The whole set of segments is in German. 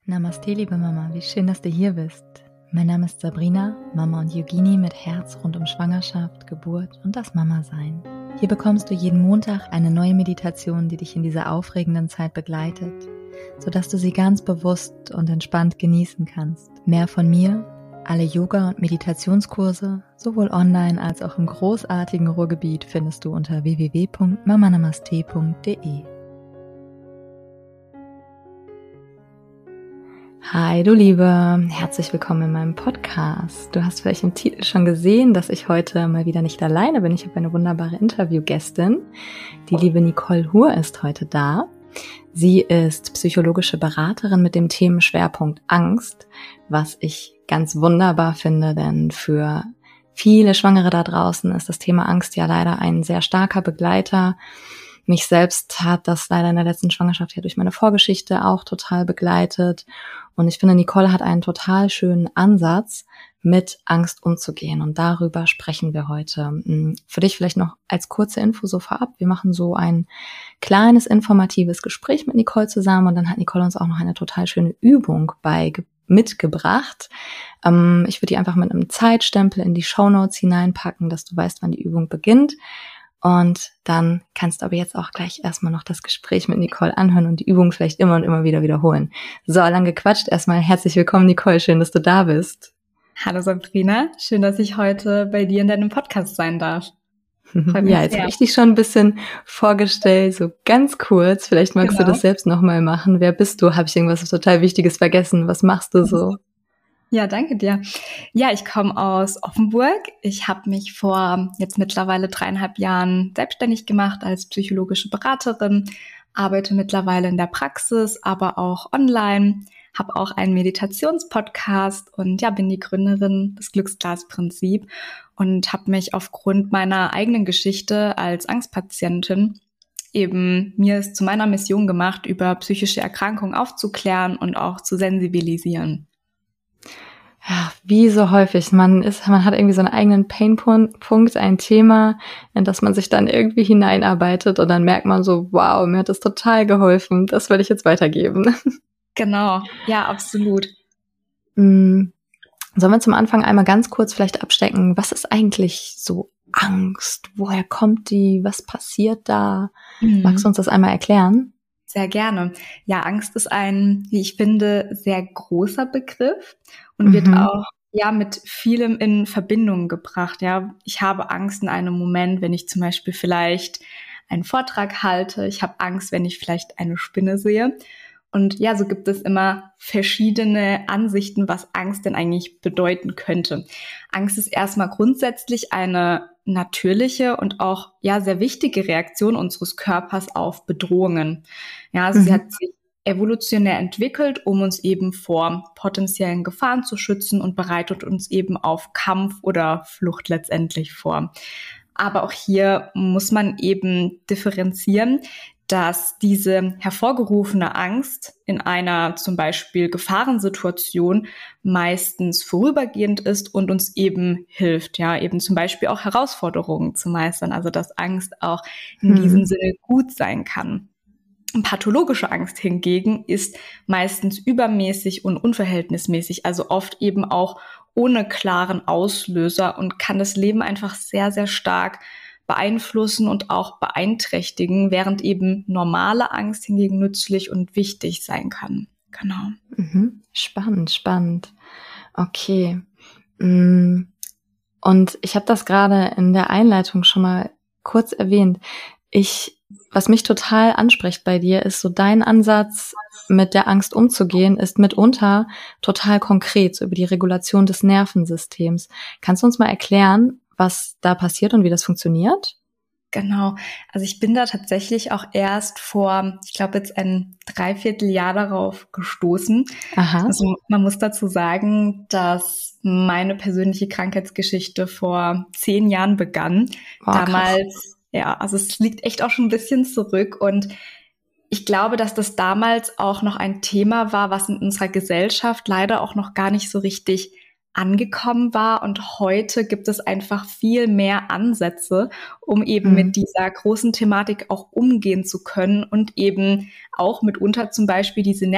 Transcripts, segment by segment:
Namaste, liebe Mama, wie schön, dass du hier bist. Mein Name ist Sabrina, Mama und Yogini mit Herz rund um Schwangerschaft, Geburt und das Mama-Sein. Hier bekommst du jeden Montag eine neue Meditation, die dich in dieser aufregenden Zeit begleitet, sodass du sie ganz bewusst und entspannt genießen kannst. Mehr von mir, alle Yoga- und Meditationskurse, sowohl online als auch im großartigen Ruhrgebiet, findest du unter www.mamanamaste.de. Hi du Liebe, herzlich willkommen in meinem Podcast. Du hast vielleicht im Titel schon gesehen, dass ich heute mal wieder nicht alleine bin. Ich habe eine wunderbare Interviewgästin. Die liebe Nicole Huhr ist heute da. Sie ist psychologische Beraterin mit dem Themenschwerpunkt Angst, was ich ganz wunderbar finde, denn für viele Schwangere da draußen ist das Thema Angst ja leider ein sehr starker Begleiter. Mich selbst hat das leider in der letzten Schwangerschaft ja durch meine Vorgeschichte auch total begleitet. Und ich finde, Nicole hat einen total schönen Ansatz, mit Angst umzugehen. Und darüber sprechen wir heute. Für dich vielleicht noch als kurze Info so vorab. Wir machen so ein kleines informatives Gespräch mit Nicole zusammen. Und dann hat Nicole uns auch noch eine total schöne Übung mitgebracht. Ich würde die einfach mit einem Zeitstempel in die Shownotes hineinpacken, dass du weißt, wann die Übung beginnt. Und dann kannst du aber jetzt auch gleich erstmal noch das Gespräch mit Nicole anhören und die Übung vielleicht immer und immer wieder wiederholen. So, lang gequatscht. Erstmal herzlich willkommen, Nicole. Schön, dass du da bist. Hallo Sabrina. Schön, dass ich heute bei dir in deinem Podcast sein darf. Ja, jetzt habe ich dich schon ein bisschen vorgestellt, so ganz kurz. Vielleicht magst du das selbst nochmal machen. Wer bist du? Habe ich irgendwas total Wichtiges vergessen? Was machst du so? Ja, danke dir. Ja, ich komme aus Offenburg. Ich habe mich vor jetzt mittlerweile 3,5 Jahren selbstständig gemacht als psychologische Beraterin, arbeite mittlerweile in der Praxis, aber auch online, habe auch einen Meditationspodcast und ja, bin die Gründerin des Glücksglas-Prinzip und habe mich aufgrund meiner eigenen Geschichte als Angstpatientin eben mir es zu meiner Mission gemacht, über psychische Erkrankungen aufzuklären und auch zu sensibilisieren. Ja, wie so häufig. Man hat irgendwie so einen eigenen Painpunkt, ein Thema, in das man sich dann irgendwie hineinarbeitet und dann merkt man so, wow, mir hat das total geholfen. Das werde ich jetzt weitergeben. Genau, ja, absolut. Sollen wir zum Anfang einmal ganz kurz vielleicht abstecken, was ist eigentlich so Angst? Woher kommt die? Was passiert da? Magst du uns das einmal erklären? Sehr gerne. Ja, Angst ist ein, wie ich finde, sehr großer Begriff und wird auch mit vielem in Verbindung gebracht. Ja, ich habe Angst in einem Moment, wenn ich zum Beispiel vielleicht einen Vortrag halte. Ich habe Angst, wenn ich vielleicht eine Spinne sehe. Und ja, so gibt es immer verschiedene Ansichten, was Angst denn eigentlich bedeuten könnte. Angst ist erstmal grundsätzlich eine natürliche und auch ja sehr wichtige Reaktion unseres Körpers auf Bedrohungen. Ja, also sie hat sich evolutionär entwickelt, um uns eben vor potenziellen Gefahren zu schützen und bereitet uns eben auf Kampf oder Flucht letztendlich vor. Aber auch hier muss man eben differenzieren, dass diese hervorgerufene Angst in einer zum Beispiel Gefahrensituation meistens vorübergehend ist und uns eben hilft, ja, eben zum Beispiel auch Herausforderungen zu meistern, also dass Angst auch in diesem Sinne gut sein kann. Pathologische Angst hingegen ist meistens übermäßig und unverhältnismäßig, also oft eben auch ohne klaren Auslöser und kann das Leben einfach sehr, sehr stark beeinflussen und auch beeinträchtigen, während eben normale Angst hingegen nützlich und wichtig sein kann. Genau. Spannend. Okay. Und ich habe das gerade in der Einleitung schon mal kurz erwähnt. Was mich total anspricht bei dir, ist so dein Ansatz, mit der Angst umzugehen, ist mitunter total konkret, so über die Regulation des Nervensystems. Kannst du uns mal erklären, was da passiert und wie das funktioniert? Genau. Also ich bin da tatsächlich auch erst vor, ich glaube jetzt ein Dreivierteljahr darauf gestoßen. Aha. Also man muss dazu sagen, dass meine persönliche Krankheitsgeschichte vor 10 Jahren begann. Wow, damals, krass. ja, also es liegt echt auch schon ein bisschen zurück und ich glaube, dass das damals auch noch ein Thema war, was in unserer Gesellschaft leider auch noch gar nicht so richtig angekommen war. Und heute gibt es einfach viel mehr Ansätze, um eben mit dieser großen Thematik auch umgehen zu können und eben auch mitunter zum Beispiel diese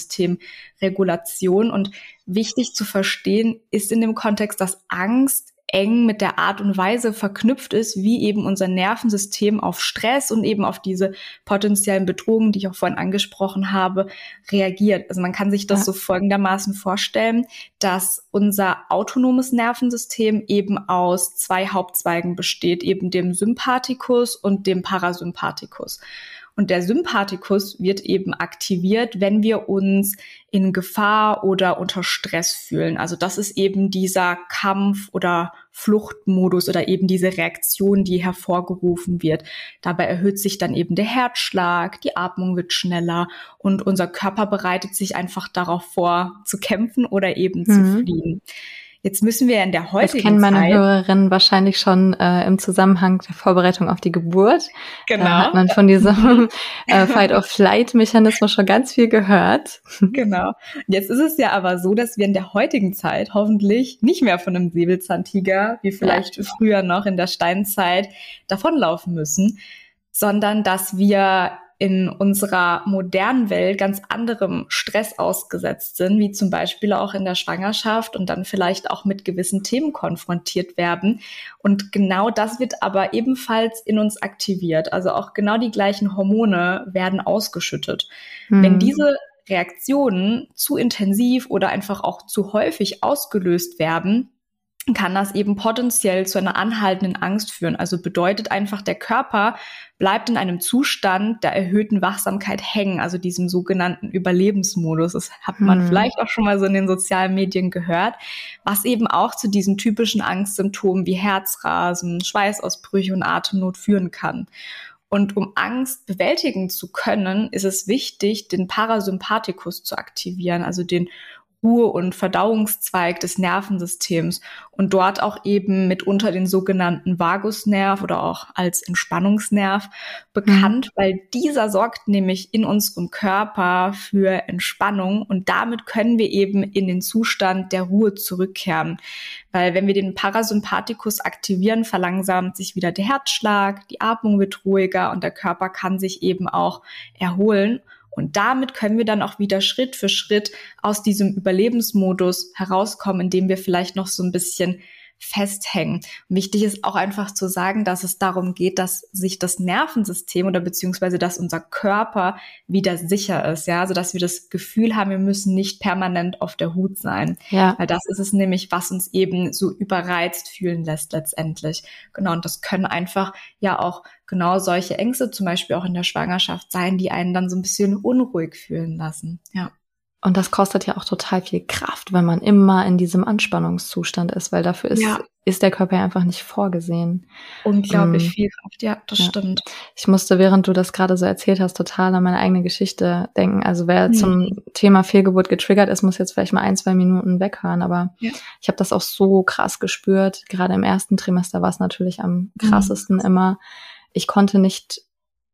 Nervensystemregulation. Und wichtig zu verstehen ist in dem Kontext, dass Angst eng mit der Art und Weise verknüpft ist, wie eben unser Nervensystem auf Stress und eben auf diese potenziellen Bedrohungen, die ich auch vorhin angesprochen habe, reagiert. Also man kann sich das so folgendermaßen vorstellen, dass unser autonomes Nervensystem eben aus 2 Hauptzweigen besteht, eben dem Sympathikus und dem Parasympathikus. Und der Sympathikus wird eben aktiviert, wenn wir uns in Gefahr oder unter Stress fühlen. Also das ist eben dieser Kampf- oder Fluchtmodus oder eben diese Reaktion, die hervorgerufen wird. Dabei erhöht sich dann eben der Herzschlag, die Atmung wird schneller und unser Körper bereitet sich einfach darauf vor, zu kämpfen oder eben zu fliehen. Jetzt müssen wir in der heutigen Zeit... Das kennen meine Hörerinnen wahrscheinlich schon im Zusammenhang der Vorbereitung auf die Geburt. Genau. Da hat man von diesem Fight-or-Flight-Mechanismus schon ganz viel gehört. Genau. Und jetzt ist es ja aber so, dass wir in der heutigen Zeit hoffentlich nicht mehr von einem Säbelzahntiger, wie vielleicht früher noch in der Steinzeit, davonlaufen müssen, sondern dass wir in unserer modernen Welt ganz anderem Stress ausgesetzt sind, wie zum Beispiel auch in der Schwangerschaft und dann vielleicht auch mit gewissen Themen konfrontiert werden. Und genau das wird aber ebenfalls in uns aktiviert. Also auch genau die gleichen Hormone werden ausgeschüttet. Wenn diese Reaktionen zu intensiv oder einfach auch zu häufig ausgelöst werden, kann das eben potenziell zu einer anhaltenden Angst führen. Also bedeutet einfach, der Körper bleibt in einem Zustand der erhöhten Wachsamkeit hängen, also diesem sogenannten Überlebensmodus. Das hat man vielleicht auch schon mal so in den sozialen Medien gehört, was eben auch zu diesen typischen Angstsymptomen wie Herzrasen, Schweißausbrüche und Atemnot führen kann. Und um Angst bewältigen zu können, ist es wichtig, den Parasympathikus zu aktivieren, also den Ruhe- und Verdauungszweig des Nervensystems und dort auch eben mitunter den sogenannten Vagusnerv oder auch als Entspannungsnerv bekannt, weil dieser sorgt nämlich in unserem Körper für Entspannung und damit können wir eben in den Zustand der Ruhe zurückkehren. Weil wenn wir den Parasympathikus aktivieren, verlangsamt sich wieder der Herzschlag, die Atmung wird ruhiger und der Körper kann sich eben auch erholen. Und damit können wir dann auch wieder Schritt für Schritt aus diesem Überlebensmodus herauskommen, indem wir vielleicht noch so ein bisschen festhängen. Und wichtig ist auch einfach zu sagen, dass es darum geht, dass sich das Nervensystem oder beziehungsweise dass unser Körper wieder sicher ist, ja, also dass wir das Gefühl haben, wir müssen nicht permanent auf der Hut sein. Ja. Weil das ist es nämlich, was uns eben so überreizt fühlen lässt letztendlich. Genau, und das können einfach ja auch genau solche Ängste zum Beispiel auch in der Schwangerschaft sein, die einen dann so ein bisschen unruhig fühlen lassen, ja. Und das kostet ja auch total viel Kraft, wenn man immer in diesem Anspannungszustand ist, weil dafür ist der Körper ja einfach nicht vorgesehen. Unglaublich viel Kraft, ja, das stimmt. Ich musste, während du das gerade so erzählt hast, total an meine eigene Geschichte denken. Also wer zum Thema Fehlgeburt getriggert ist, muss jetzt vielleicht mal 1-2 Minuten weghören. Aber ich habe das auch so krass gespürt. Gerade im ersten Trimester war es natürlich am krassesten immer. Ich wollte nicht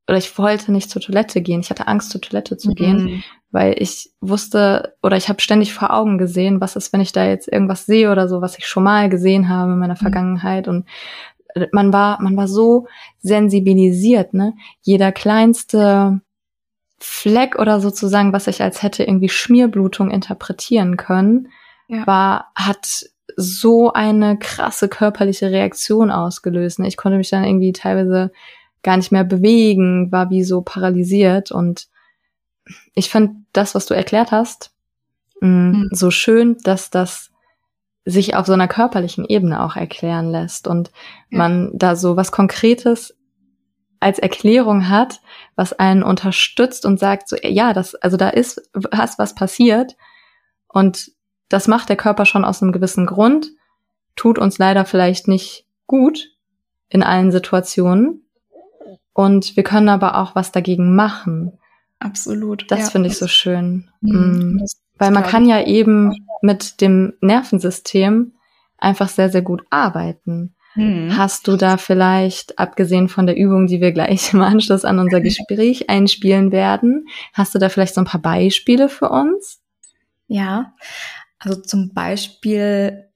zur Toilette gehen. Ich hatte Angst, zur Toilette zu gehen, weil ich wusste oder ich habe ständig vor Augen gesehen, was ist, wenn ich da jetzt irgendwas sehe oder so, was ich schon mal gesehen habe in meiner Vergangenheit. Und man war so sensibilisiert, ne? Jeder kleinste Fleck oder sozusagen, was ich als hätte irgendwie Schmierblutung interpretieren können, hat so eine krasse körperliche Reaktion ausgelöst. Ne? Ich konnte mich dann irgendwie teilweise gar nicht mehr bewegen, war wie so paralysiert. Und ich fand das, was du erklärt hast, so schön, dass das sich auf so einer körperlichen Ebene auch erklären lässt und man da so was Konkretes als Erklärung hat, was einen unterstützt und sagt so, ja, da ist was passiert und das macht der Körper schon aus einem gewissen Grund, tut uns leider vielleicht nicht gut in allen Situationen und wir können aber auch was dagegen machen. Absolut. Das finde ich so schön. Weil man kann ja eben mit dem Nervensystem einfach sehr, sehr gut arbeiten. Hast du da vielleicht, abgesehen von der Übung, die wir gleich im Anschluss an unser Gespräch einspielen werden, hast du da vielleicht so ein paar Beispiele für uns? Ja, also zum Beispiel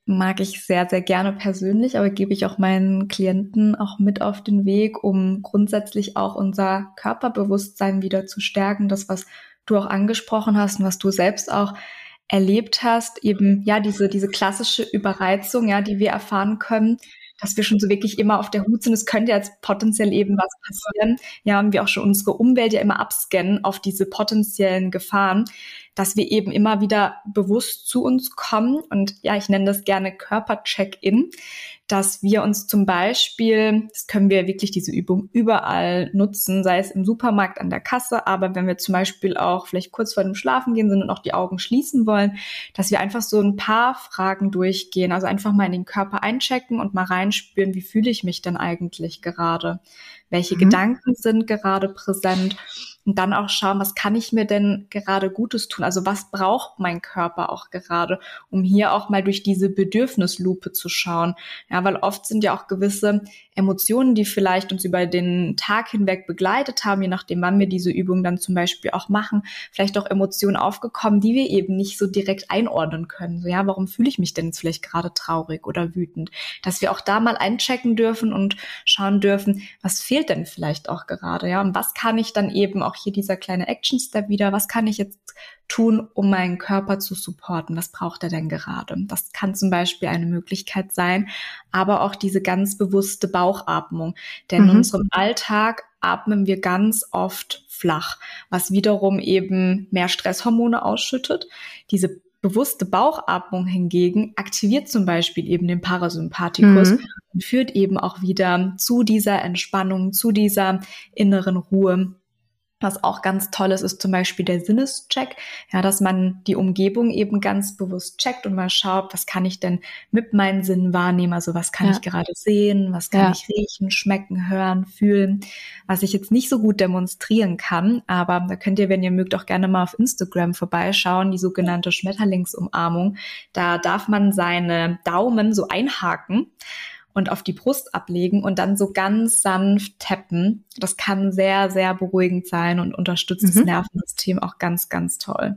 mag ich sehr, sehr gerne persönlich, aber gebe ich auch meinen Klienten auch mit auf den Weg, um grundsätzlich auch unser Körperbewusstsein wieder zu stärken. Das, was du auch angesprochen hast und was du selbst auch erlebt hast, eben ja diese klassische Überreizung, ja, die wir erfahren können, dass wir schon so wirklich immer auf der Hut sind. Es könnte jetzt potenziell eben was passieren. Ja, und wir auch schon unsere Umwelt ja immer abscannen auf diese potenziellen Gefahren, dass wir eben immer wieder bewusst zu uns kommen. Und ja, ich nenne das gerne Körpercheck-in, dass wir uns zum Beispiel, das können wir wirklich diese Übung überall nutzen, sei es im Supermarkt an der Kasse, aber wenn wir zum Beispiel auch vielleicht kurz vor dem Schlafengehen sind und auch die Augen schließen wollen, dass wir einfach so ein paar Fragen durchgehen, also einfach mal in den Körper einchecken und mal reinspüren, wie fühle ich mich denn eigentlich gerade? Welche Gedanken sind gerade präsent? Und dann auch schauen, was kann ich mir denn gerade Gutes tun? Also was braucht mein Körper auch gerade, um hier auch mal durch diese Bedürfnislupe zu schauen? Ja, weil oft sind ja auch gewisse Emotionen, die vielleicht uns über den Tag hinweg begleitet haben, je nachdem, wann wir diese Übung dann zum Beispiel auch machen, vielleicht auch Emotionen aufgekommen, die wir eben nicht so direkt einordnen können. So, ja, warum fühle ich mich denn jetzt vielleicht gerade traurig oder wütend? Dass wir auch da mal einchecken dürfen und schauen dürfen, was fehlt denn vielleicht auch gerade? Ja, und was kann ich dann eben auch hier dieser kleine Action-Step wieder, was kann ich jetzt tun, um meinen Körper zu supporten? Was braucht er denn gerade? Das kann zum Beispiel eine Möglichkeit sein, aber auch diese ganz bewusste Bauchatmung. Denn in unserem Alltag atmen wir ganz oft flach, was wiederum eben mehr Stresshormone ausschüttet. Diese bewusste Bauchatmung hingegen aktiviert zum Beispiel eben den Parasympathikus und führt eben auch wieder zu dieser Entspannung, zu dieser inneren Ruhe. Was auch ganz toll ist zum Beispiel der Sinnescheck, ja, dass man die Umgebung eben ganz bewusst checkt und mal schaut, was kann ich denn mit meinen Sinnen wahrnehmen, also was kann ich gerade sehen, was kann ich riechen, schmecken, hören, fühlen, was ich jetzt nicht so gut demonstrieren kann, aber da könnt ihr, wenn ihr mögt, auch gerne mal auf Instagram vorbeischauen, die sogenannte Schmetterlingsumarmung. Da darf man seine Daumen so einhaken und auf die Brust ablegen und dann so ganz sanft tappen. Das kann sehr, sehr beruhigend sein und unterstützt das Nervensystem auch ganz, ganz toll.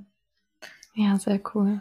Ja, sehr cool.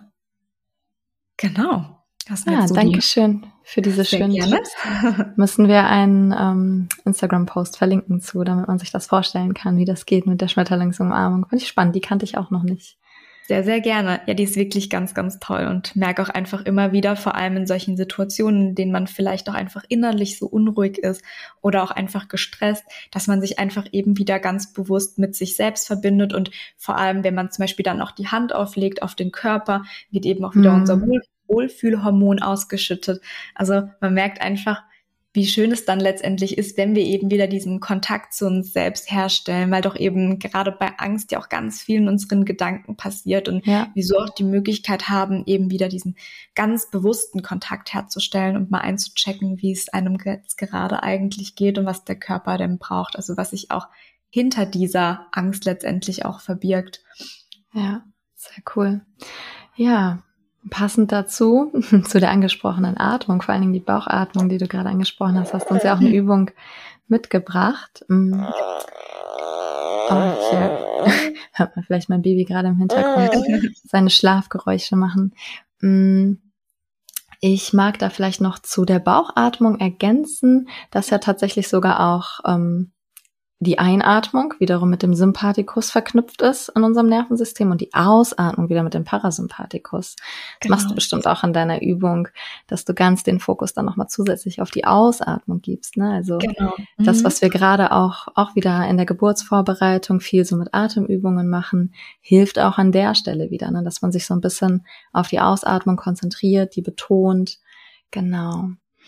Genau. Das sind so danke schön für diese schönen Tipps. Müssen wir einen Instagram-Post verlinken zu, damit man sich das vorstellen kann, wie das geht mit der Schmetterlingsumarmung. Fand ich spannend, die kannte ich auch noch nicht. Sehr, sehr gerne. Ja, die ist wirklich ganz, ganz toll und merke auch einfach immer wieder, vor allem in solchen Situationen, in denen man vielleicht auch einfach innerlich so unruhig ist oder auch einfach gestresst, dass man sich einfach eben wieder ganz bewusst mit sich selbst verbindet und vor allem, wenn man zum Beispiel dann auch die Hand auflegt auf den Körper, wird eben auch wieder unser Wohlfühlhormon ausgeschüttet. Also man merkt einfach, wie schön es dann letztendlich ist, wenn wir eben wieder diesen Kontakt zu uns selbst herstellen, weil doch eben gerade bei Angst ja auch ganz viel in unseren Gedanken passiert und wir so auch die Möglichkeit haben, eben wieder diesen ganz bewussten Kontakt herzustellen und mal einzuchecken, wie es einem jetzt gerade eigentlich geht und was der Körper denn braucht, also was sich auch hinter dieser Angst letztendlich auch verbirgt. Ja, sehr cool. Ja, passend dazu, zu der angesprochenen Atmung, vor allen Dingen die Bauchatmung, die du gerade angesprochen hast, hast du uns ja auch eine Übung mitgebracht. Hier hört man vielleicht mein Baby gerade im Hintergrund seine Schlafgeräusche machen. Ich mag da vielleicht noch zu der Bauchatmung ergänzen, dass ja tatsächlich sogar auch die Einatmung wiederum mit dem Sympathikus verknüpft ist in unserem Nervensystem und die Ausatmung wieder mit dem Parasympathikus. Das machst du bestimmt auch in deiner Übung, dass du ganz den Fokus dann nochmal zusätzlich auf die Ausatmung gibst, ne? Also das, was wir gerade auch wieder in der Geburtsvorbereitung viel so mit Atemübungen machen, hilft auch an der Stelle wieder, ne? Dass man sich so ein bisschen auf die Ausatmung konzentriert, die betont. Genau.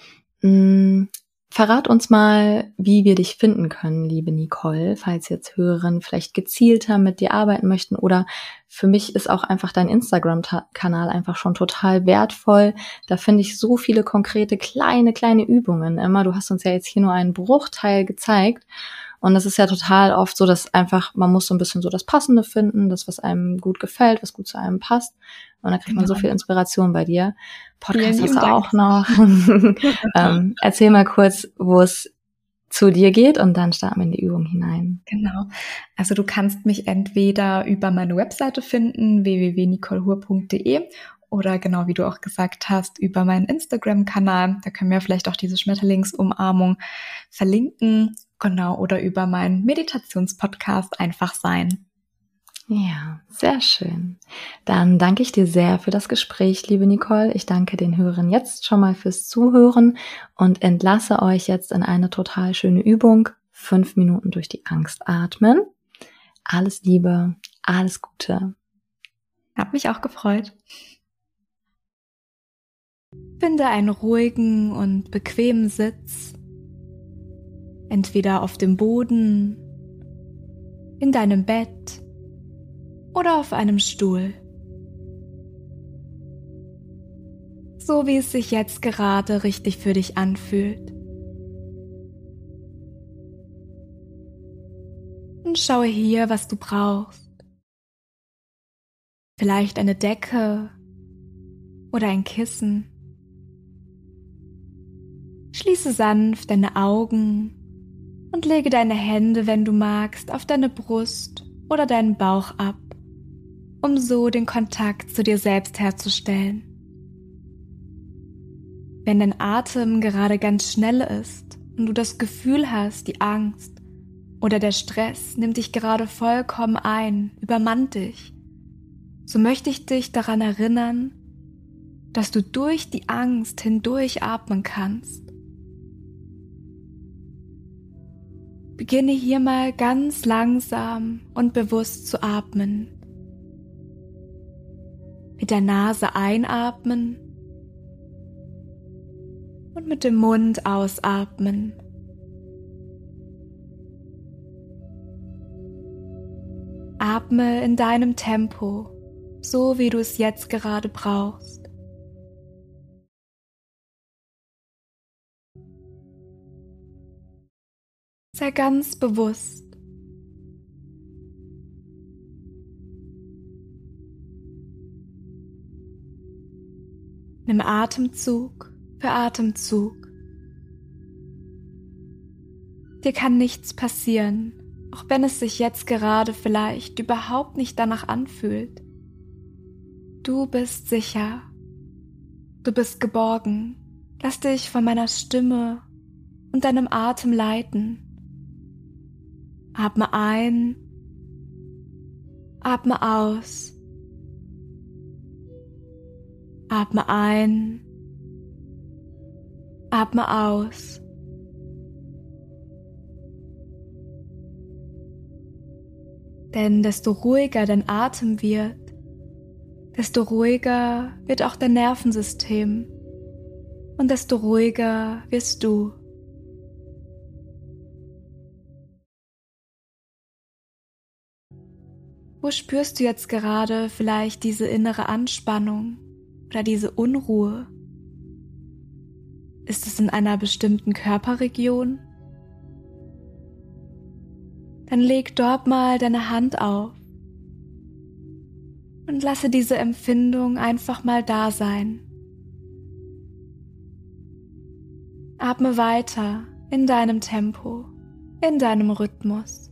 Verrat uns mal, wie wir dich finden können, liebe Nicole, falls jetzt Hörerinnen vielleicht gezielter mit dir arbeiten möchten, oder für mich ist auch einfach dein Instagram-Kanal einfach schon total wertvoll. Da finde ich so viele konkrete kleine Übungen immer. Du hast uns ja jetzt hier nur einen Bruchteil gezeigt. Und es ist ja total oft so, dass einfach, man muss so ein bisschen so das Passende finden, das, was einem gut gefällt, was gut zu einem passt. Und da kriegt man so viel Inspiration bei dir. Podcast hast du auch noch. Erzähl mal kurz, wo es zu dir geht und dann starten wir in die Übung hinein. Genau. Also du kannst mich entweder über meine Webseite finden, www.nicolehur.de, oder genau wie du auch gesagt hast, über meinen Instagram-Kanal. Da können wir vielleicht auch diese Schmetterlingsumarmung verlinken. Genau, oder über meinen Meditationspodcast Einfach Sein. Ja, sehr schön. Dann danke ich dir sehr für das Gespräch, liebe Nicole. Ich danke den Hörern jetzt schon mal fürs Zuhören und entlasse euch jetzt in eine total schöne Übung. 5 Minuten durch die Angst atmen. Alles Liebe, alles Gute. Hat mich auch gefreut. Finde einen ruhigen und bequemen Sitz. Entweder auf dem Boden, in deinem Bett oder auf einem Stuhl. So wie es sich jetzt gerade richtig für dich anfühlt. Und schaue hier, was du brauchst. Vielleicht eine Decke oder ein Kissen. Schließe sanft deine Augen und lege deine Hände, wenn du magst, auf deine Brust oder deinen Bauch ab, um so den Kontakt zu dir selbst herzustellen. Wenn dein Atem gerade ganz schnell ist und du das Gefühl hast, die Angst oder der Stress nimmt dich gerade vollkommen ein, übermannt dich, so möchte ich dich daran erinnern, dass du durch die Angst hindurch atmen kannst. Beginne hier mal ganz langsam und bewusst zu atmen. Mit der Nase einatmen und mit dem Mund ausatmen. Atme in deinem Tempo, so wie du es jetzt gerade brauchst. Sei ganz bewusst. Nimm Atemzug für Atemzug. Dir kann nichts passieren, auch wenn es sich jetzt gerade vielleicht überhaupt nicht danach anfühlt. Du bist sicher. Du bist geborgen. Lass dich von meiner Stimme und deinem Atem leiten. Atme ein, atme aus. Atme ein, atme aus. Denn desto ruhiger dein Atem wird, desto ruhiger wird auch dein Nervensystem und desto ruhiger wirst du. Wo spürst du jetzt gerade vielleicht diese innere Anspannung oder diese Unruhe? Ist es in einer bestimmten Körperregion? Dann leg dort mal deine Hand auf und lasse diese Empfindung einfach mal da sein. Atme weiter in deinem Tempo, in deinem Rhythmus.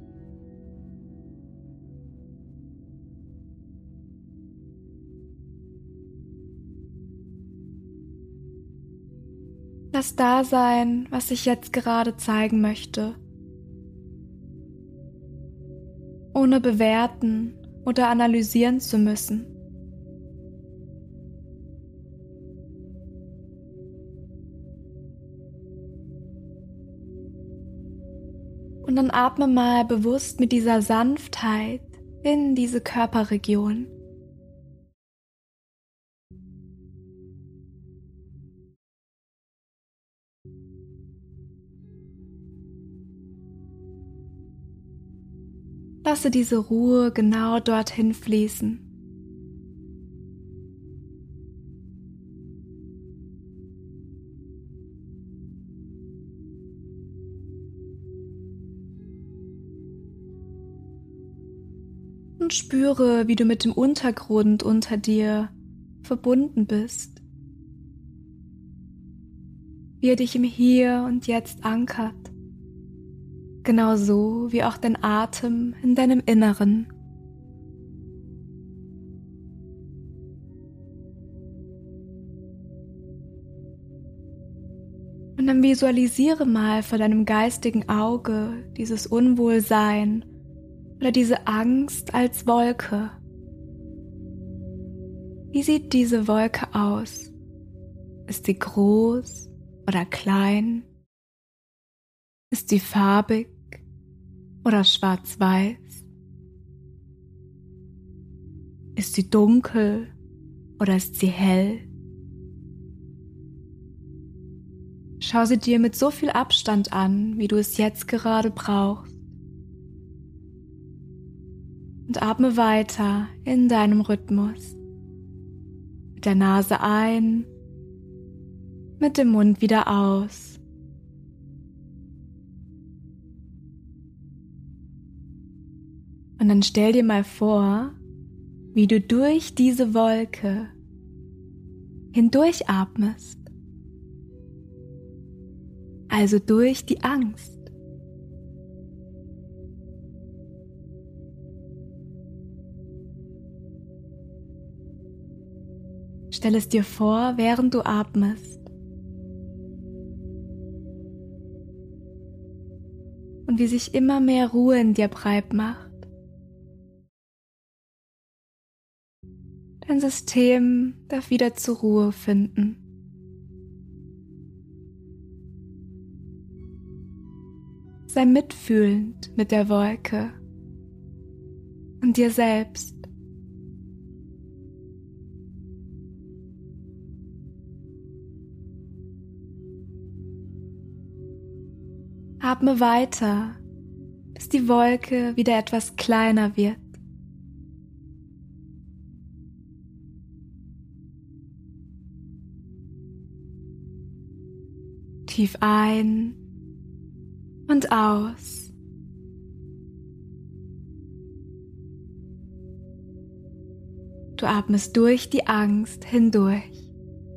Lass da sein, was ich jetzt gerade zeigen möchte, ohne bewerten oder analysieren zu müssen. Und dann atme mal bewusst mit dieser Sanftheit in diese Körperregion. Lasse diese Ruhe genau dorthin fließen. Und spüre, wie du mit dem Untergrund unter dir verbunden bist. Wie er dich im Hier und Jetzt ankert. Genauso wie auch dein Atem in deinem Inneren. Und dann visualisiere mal vor deinem geistigen Auge dieses Unwohlsein oder diese Angst als Wolke. Wie sieht diese Wolke aus? Ist sie groß oder klein? Ist sie farbig oder schwarz-weiß? Ist sie dunkel oder ist sie hell? Schau sie dir mit so viel Abstand an, wie du es jetzt gerade brauchst. Und atme weiter in deinem Rhythmus. Mit der Nase ein, mit dem Mund wieder aus. Und dann stell dir mal vor, wie du durch diese Wolke hindurch atmest. Also durch die Angst. Stell es dir vor, während du atmest. Und wie sich immer mehr Ruhe in dir breit macht. Dein System darf wieder zur Ruhe finden. Sei mitfühlend mit der Wolke und dir selbst. Atme weiter, bis die Wolke wieder etwas kleiner wird. Tief ein und aus. Du atmest durch die Angst hindurch.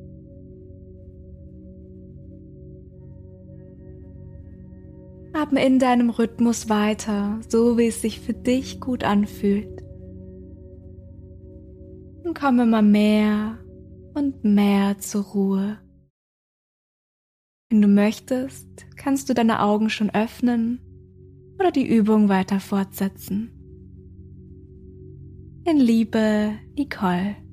Atme in deinem Rhythmus weiter, so wie es sich für dich gut anfühlt. Und komm immer mehr und mehr zur Ruhe. Wenn du möchtest, kannst du deine Augen schon öffnen oder die Übung weiter fortsetzen. In Liebe, Nicole.